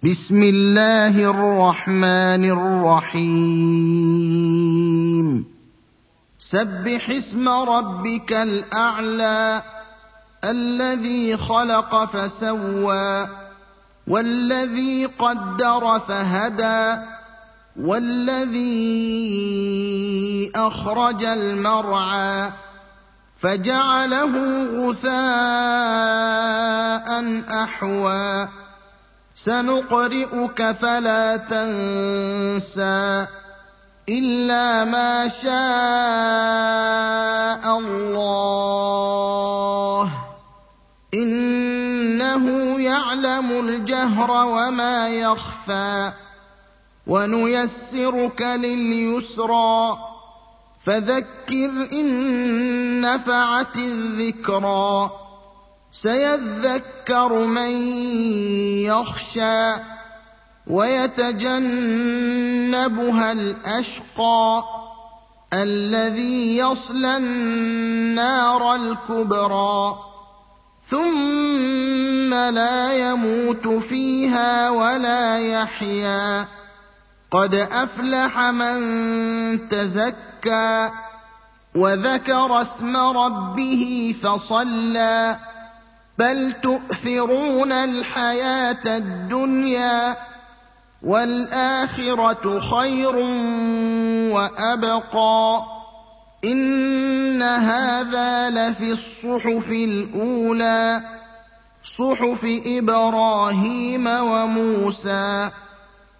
بسم الله الرحمن الرحيم سبح اسم ربك الأعلى الذي خلق فسوى والذي قدر فهدى والذي أخرج المرعى فجعله غثاء أحوى سنقرئك فلا تنسى إلا ما شاء الله إنه يعلم الجهر وما يخفى ونيسرك لليسرى فذكر إن نفعت الذكرى سيذكر من يخشى ويتجنبها الأشقى الذي يصلى النار الكبرى ثم لا يموت فيها ولا يحيا قد أفلح من تزكى وذكر اسم ربه فصلى بل تؤثرون الحياة الدنيا والآخرة خير وأبقى إن هذا لفي الصحف الأولى صحف إبراهيم وموسى